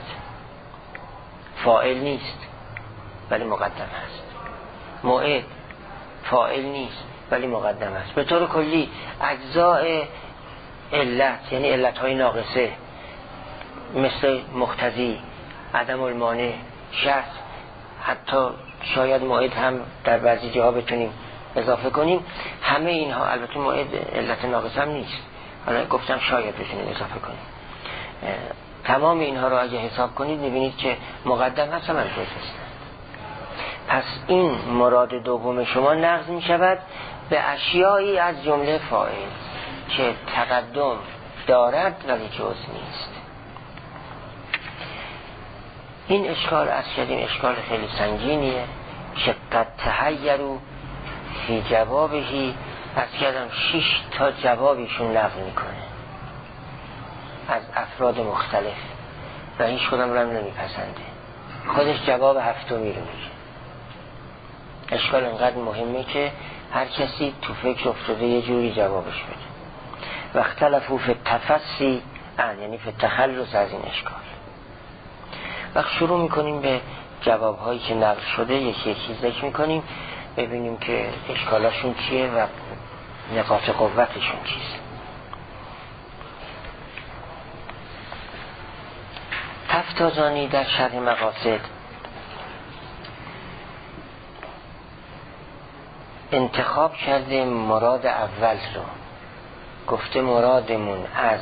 فاعل نیست ولی مقدم هست. موعد فاعل نیست ولی مقدم است. به طور کلی اجزاء علت، یعنی علتهای ناقصه مثل مقتضی، عدم المانع، شرط، حتی شاید موعد هم در بعضی جاها بتونیم اضافه کنیم، همه اینها، البته موعد علت ناقصه هم نیست، حالا گفتم شاید بتونیم اضافه کنیم، تمام اینها رو اگه حساب کنید میبینید که مقدم هست هم جز هست. پس این مراد دوم شما نقض می شود به اشیایی از جمله فاعل که تقدم دارد ولی جز نیست. این اشکال از شدیم اشکال خیلی سنگینیه که قد تحیروا فی جوابهی. از کردم 6 تا جوابیشون نقل میکنه از افراد مختلف و هیچ کدام رو هم نمیپسنده، خودش جواب 7 رو میگه. اشکال انقدر مهمه که هر کسی تو فکر افتاده یه جوری جوابش بده. و اختلفوا فی التفصی یعنی فی التخلص از این اشکال. وقت شروع میکنیم به جوابهایی که نقل شده یکی یکی ذکر میکنیم ببینیم که اشکالاشون چیه و نقاط قوتشون چیست. تفتازانی در شرح مقاصد انتخاب کرده مراد اول رو، گفته مرادمون از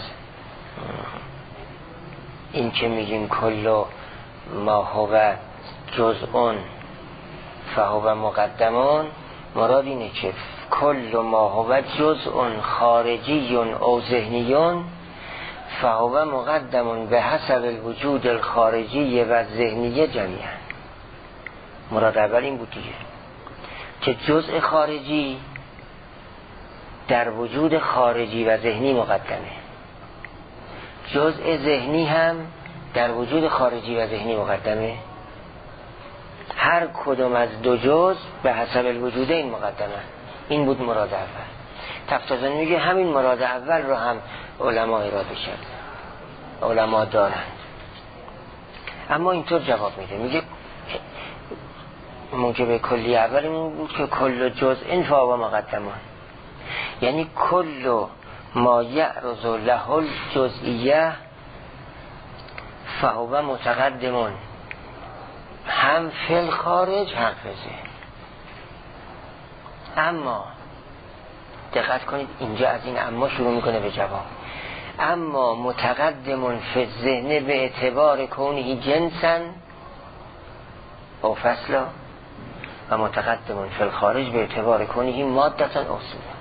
این که میگیم کل ما هو جزء فهو مقدمون، مراد اینه که کل ما هو جزء خارجی او ذهنی فهو مقدم به حسب الوجود الخارجی و ذهنی جمیعا. مراد اول این بود دیگه که جزء خارجی در وجود خارجی و ذهنی مقدمه، جزء ذهنی هم در وجود خارجی و ذهنی مقدمه. هر کدوم از دو جزء به حسب الوجود این مقدمه. این بود مراد اول. تفتازانی میگه همین مراد اول رو هم علما اراده کرد، علما دارند. اما اینطور جواب میده، میگه موجب کلی اولمون بود که کل جزء فهو مقدمان، یعنی کل ما یعرض له الجزئیه فهو متقدمون هم فی الخارج هم فی الذهن. اما دقت کنید اینجا از این اما شروع میکنه به جواب. اما متقدمون فی الذهن به اعتبار کونه جنسا او فصلا و متقدمون فی الخارج به اعتبار کونه مادتا او صورتا.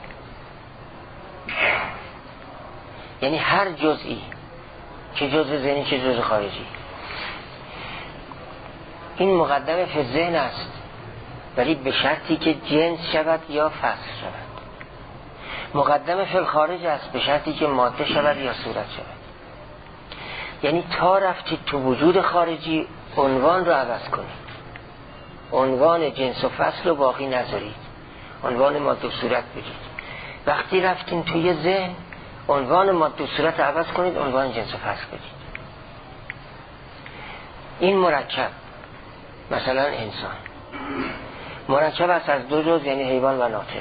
یعنی هر جزئی که جزء ذهنی که جزء خارجی این مقدمه فی الذهن است، ولی به شرطی که جنس شود یا فصل شود. مقدمه فی الخارج است به شرطی که ماده شود یا صورت شود. یعنی تا رفتید تو وجود خارجی عنوان رو عوض کنید، عنوان جنس و فصل رو باقی نذارید، عنوان ماده و صورت بگید. وقتی رفتین توی ذهن عنوان ماده و صورت عوض کنید، عنوان جنس و فصل بدید. این مرکب مثلا انسان مرکب است از دو جزء، یعنی حیوان و ناطق.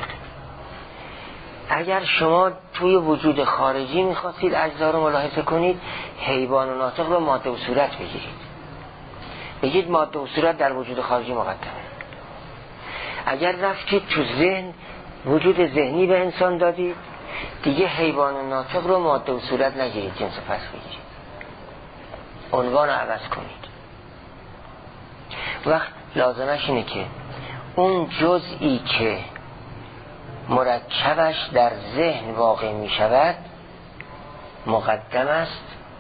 اگر شما توی وجود خارجی میخواستید اجزا رو ملاحظه کنید، حیوان و ناطق رو ماده و صورت بگیرید، بگید ماده و صورت در وجود خارجی مقدمه. اگر رفتید تو ذهن وجود ذهنی به انسان دادید، دیگه حیوان و ناطق رو ماده و صورت نگیرید، جنس و فصل بگیرید، عنوان رو عوض کنید. وقت لازمش اینه که اون جزئی که مرکبش در ذهن واقع می شود مقدم است،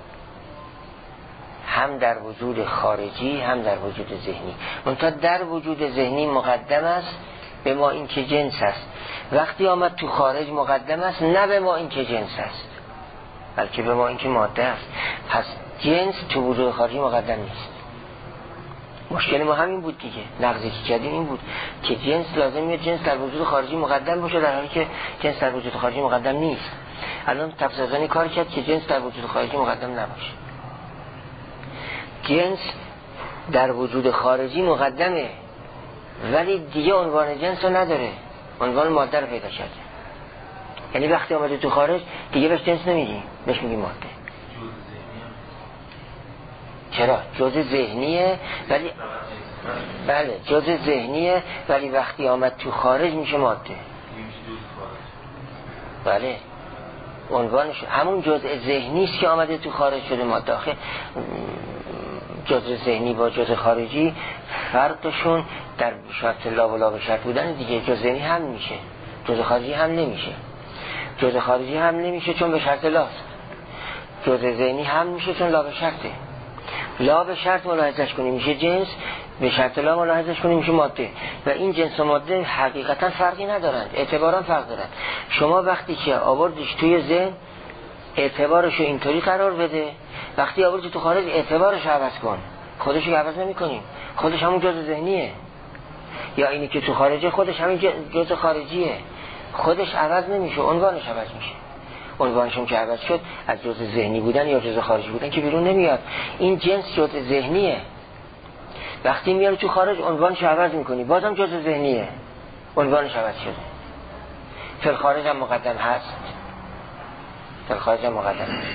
هم در وجود خارجی هم در وجود ذهنی. منتها در وجود ذهنی مقدم است به ما این که جنس است، وقتی آمد تو خارج مقدم است نه به ما این که جنس است، بلکه به ما این که ماده است. پس جنس تو وجود خارجی مقدم نیست. مشکل ما همین بود دیگه، نقضی که کردیم این بود که جنس لازمیه جنس در وجود خارجی مقدم باشه، در حالی که جنس در وجود خارجی مقدم نیست. الان تفسیرزنی کار کرد که جنس در وجود خارجی مقدم نباشه. جنس در وجود خارجی مقدمه، ولی دیگه عنوان جنس رو نداره، عنوان ماده رو پیدا کرده. یعنی وقتی آمده تو خارج دیگه بهش جنس نمیگیم، بهش میگیم ماده. چرا؟ جزء ذهنیه، ولی بله جزء ذهنیه، ولی وقتی آمد تو خارج میشه ماده. بله عنوانش همون جزء ذهنی است که آمده تو خارج شده ماده. آخه جزء ذهنی با جزء خارجی فرقشون در شرط لا و لا به شرط بودن دیگه. جزء ذهنی هم میشه جزء خارجی هم نمیشه. جزء خارجی هم نمیشه چون به شرط لاست. جزء ذهنی هم میشه چون لا به شرطه. لا به شرط ملاحظش کنیم میشه جنس، به شرط لا ملاحظش کنیم میشه ماده. و این جنس و ماده حقیقتا فرقی ندارند، اعتبارا فرق دارند. شما وقتی که آوردیش توی ذهن اعتبارشو اینطوری قرار بده، وقتی آوردی تو خارج اعتبارشو عوض کن. خودشو عوض نمی کنیم، خودش همون جزء ذهنیه. یا اینی که تو خارجه خودش همین جزء خارجیه، خودش عوض نمیشه، عنوانش عوض میشه. عنوانشون که عوض شد از جزء ذهنی بودن یا جزء خارجی بودن که بیرون نمیاد. این جنس جزء ذهنیه، وقتی میاری تو خارج عنوانش عوض میکنی، بازم جزء ذهنیه، عنوانش عوض شده. فی الخارج هم مقدم هست، فی الخارج هم مقدم هست.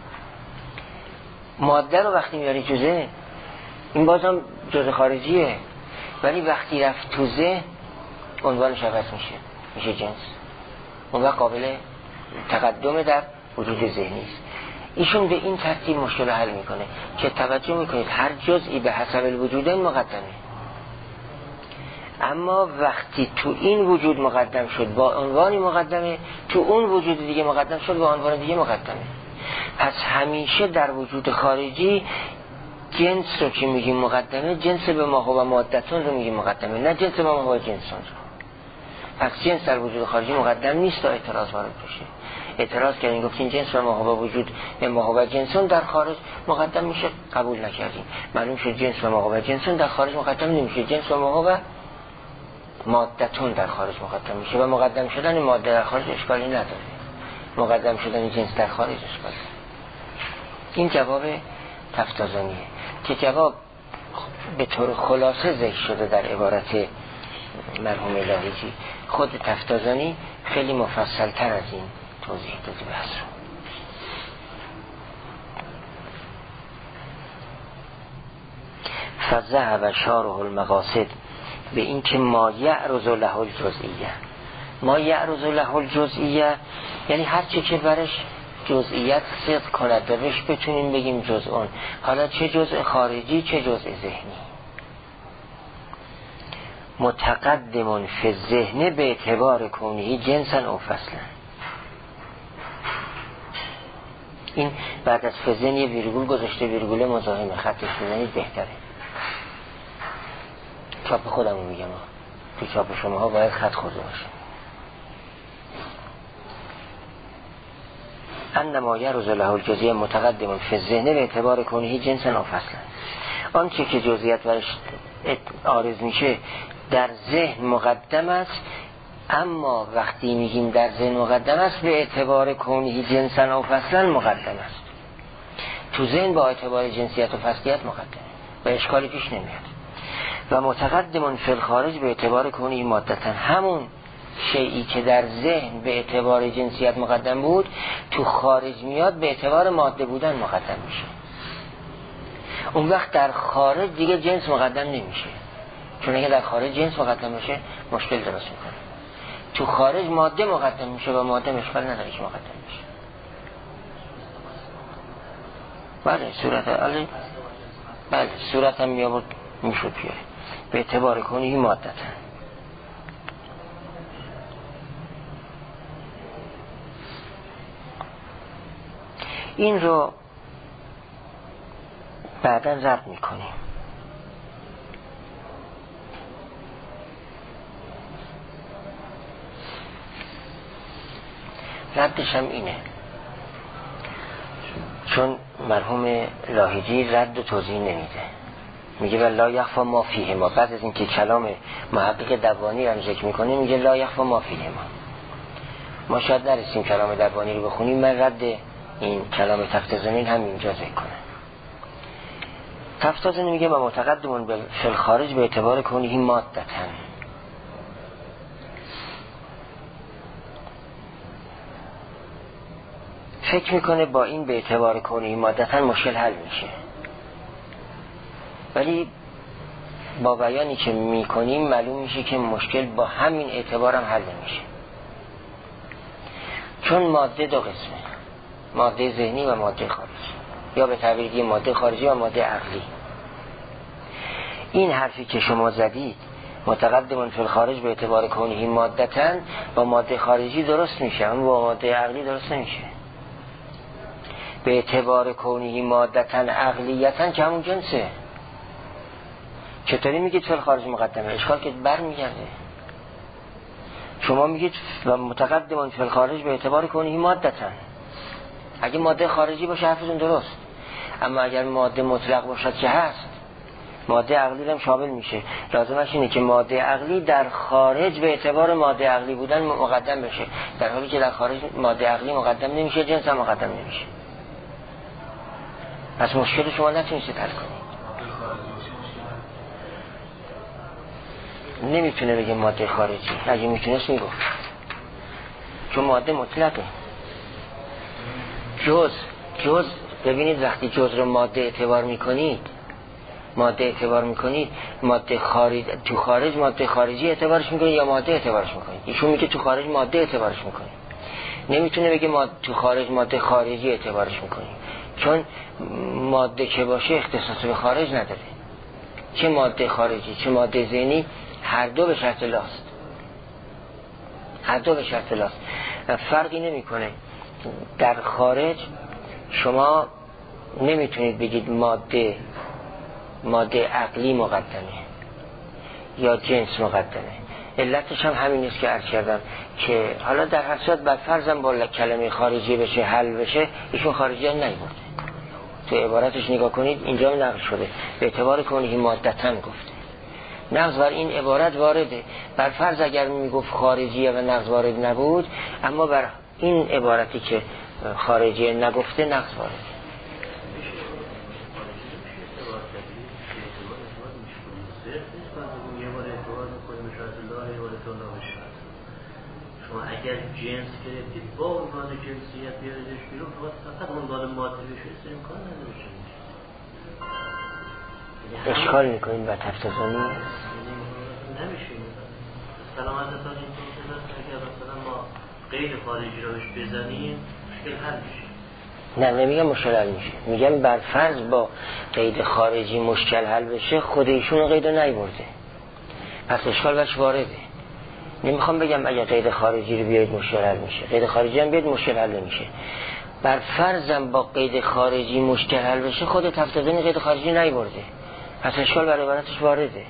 ماده رو وقتی میاری تو ذهن این بازم جزء خارجیه، ولی وقتی رفت تو ذهن عنوانش عوض میشه جنس. اون وقت قابل تقدم در وجود ذهنی است. ایشون به این ترتیب مشکل حل میکنه که توجه میکنید هر جزئی به حسب الوجود مقدمه، اما وقتی تو این وجود مقدم شد با عنوانی مقدمه، تو اون وجود دیگه مقدم شد با عنوان دیگه مقدمه. پس همیشه در وجود خارجی جنس رو که میگیم مقدمه، جنس به ما و مادتون رو میگیم مقدمه، نه جنس به ما و جنسون رو. پس جنس در وجود خارجی مقدم نیست تا اعتراض وارد بشه. اعتراض کردیم گفتیم جنس و ما و وجود به ما و جنسون در خارج مقدم میشه، قبول نکردیم. معلوم شد جنس و ما و جنسون در خارج مقدم نمیشه، جنس و ما و مادتون در خارج مقدم میشه و مقدم شدن ماده در خارج اشکالی نداره، مقدم شدن جنس در خارج اشکالی. این جواب تفتازانیه که جواب به طور خلاصه ذکر شده در عبارت مرحوم لاهیجی. خود تفتازانی خیلی مفصل تر از این توضیح داده بحث رو. فذهب شارح المقاصد به این که ما یعرض له الجزئیه، ما یعرض له الجزئیه یعنی هر چی که برش جزئیت صدق کند و بهش بتونیم بگیم جزئون، حالا چه جزء خارجی چه جزء ذهنی. متقدم فی الذهن به اعتبار کونه جنسا او فصلا. این بعد از فزن یه ویرگول گذاشته، ویرگول مزاحمه، خطش بزنید بهتره. چاپ خودمو میگم، تو چاپ شما ها باید خط خورده باشه. انما یعرض له الجزئیه متقدم فی الذهن به اعتبار کونه جنسا او فصلا. آنچه که جزئیات برش عارض میشه در ذهن مقدم است، اما وقتی میگیم در ذهن مقدم است به اعتبار کونه جنسا او فصلا مقدم است. تو ذهن با اعتبار جنسیت و فصلیت مقدمه و اشکالی پیش نمیاد. و متقدم فی الخارج به اعتبار کونه مادتا، همون شیئی که در ذهن به اعتبار جنسیت مقدم بود تو خارج میاد به اعتبار ماده بودن مقدم میشه. اون وقت در خارج دیگه جنس مقدم نمیشه، چون اگه در خارج جنس مقدم میشه مشکل درست میکنه. تو خارج ماده مقدم میشه و ماده مشکل نداره که مقدم میشه. بله صورت علی، بله صورت هم میابود میشود بیاره به اعتبار کنی مادتا. این رو بعدا رد میکنیم. ردش هم اینه، چون مرحوم لاهیجی رد و توضیح نمیده، میگه لا یخفا ما فیه ما. بعد از اینکه کلام محقق دبانی رو ذکر میکنه میگه لا یخفا ما فیه ما شاید نرسیم کلام دبانی رو بخونیم، من رد این کلام تفتازانی هم اینجا ذکر کنم. تفتازانی میگه ما متقدمون فی الخارج به اعتبار کنه مادتا. فکر میکنه با این به اعتبار کنه مادتا مشکل حل میشه، ولی با بیانی که میکنیم معلوم میشه که مشکل با همین اعتبار هم حل نمیشه. چون ماده دو قسمه، ماده ذهنی و ماده خارجی، یا به تعبیر دیگه ماده خارجی و ماده عقلی. این حرفی که شما زدید متقدم فی الخارج به اعتبار کونه مادتاً با ماده خارجی درست میشه، اما با ماده عقلی درست نمیشه. به اعتبار کونه مادتاً عقلیتاً که همون جنسه. چطوری میگید فی الخارج مقدمه؟ اشکال که بر میگرده. شما میگید متقدم فی الخارج به اعتبار کونه مادتاً، اگه ماده خارجی باشه حرفتون درست، اما اگر ماده مطلق باشد که هست، ماده عقلی هم شامل میشه. لازمش اینه که ماده عقلی در خارج به اعتبار ماده عقلی بودن مقدم بشه، در حالی که در خارج ماده عقلی مقدم نمیشه، جنس هم مقدم نمیشه. پس مشکل شما نتونید حل کنید. نمیتونه بگه ماده خارجی، اگه میتونست میگفت، چون ماده مطلقه. جز ببینید وقتی جز رو ماده اعتبار میکنید، ماده خارج تو خارج ماده خارجی اعتبارش میکنید یا ماده اعتبارش میکنید؟ ایشون میگه تو خارج ماده اعتبارش میکنید. نمیتونه بگه تو خارج ماده خارجی اعتبارش میکنید، چون ماده که باشه اختصاص به خارج نداره. چه ماده خارجی چه ماده ذهنی هر دو به شرط لاست. فرقی نمیکنه. در خارج شما نمیتونید بگید ماده عقلی مقدمه یا جنس مقدمه. علتش هم همین است که عرض کردم که حالا در هر صورت بر فرضم با کلمه خارجی بشه حل بشه، ایشون خارجی هم نیورده. تو عبارتش نگاه کنید اینجا نقل شده به اعتبار کونه مادتاً گفته. نقض بر این عبارت وارده. بر فرض اگر میگفت خارجیه و نقض وارد نبود، اما بر این عبارتی که خارجیه نگفته نقض وارده.
شما اگر جنس گرفتید با عنوان جنسیت بیاریدش بیرون، فقط عنوان ماده بشه امکان نداره.
اشکال میکنید و تفتزانی
نمیشه. سلامت تا این طور که اگر مثلا ما قید خارجی رو بهش بزنیم مشکل حل میشه.
نه نمیگم مشکل حل میشه، میگم بر فرض با قید خارجی مشکل حل بشه، خود ایشون قید رو نیورده، پس اشکال برش وارده. نمیخوام بگم اگر قید خارجی رو بیاید مشکل حل میشه، قید خارجی هم بیاید مشکل حل نمیشه. بر فرضم با قید خارجی مشکل حل بشه، خود تفتزانی قید خارجی نیورده، پس اشکال برای عبارتش وارده.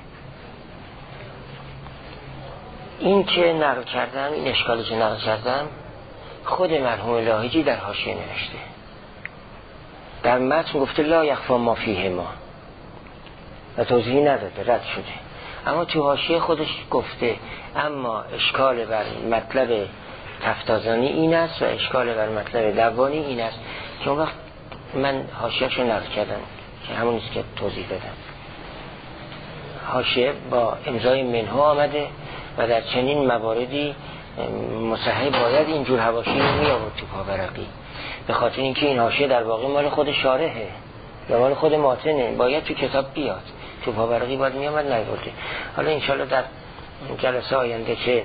این که نقل کردم، این اشکالی که نقل کردم خود مرحوم لاهیجی در حاشیه نوشته. در متن گفته لا یخفی ما فیه ما و توضیحی نداده، رد شده. اما تو حاشیه خودش گفته اما اشکال بر مطلب تفتازانی این است و اشکال بر مطلب دوانی این است، که اون وقت من حاشیه‌شو نقل کردم که همون است که توضیح دادم. حاشیه با امضای منهو آمده و در چنین مواردی مصحح باید اینجور حواشی رو می آورد تو پاورقی، به خاطر اینکه این حاشیه در واقع مال خود شارحه یا مال خود ماتنه، باید تو کتاب بیاد، تو پاورقی باید می آمد نیورده. حالا انشالله در جلسه آینده که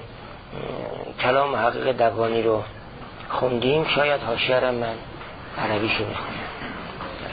کلام محقق دوانی رو خوندیم، شاید حاشیه رو من عربیشو بخونم.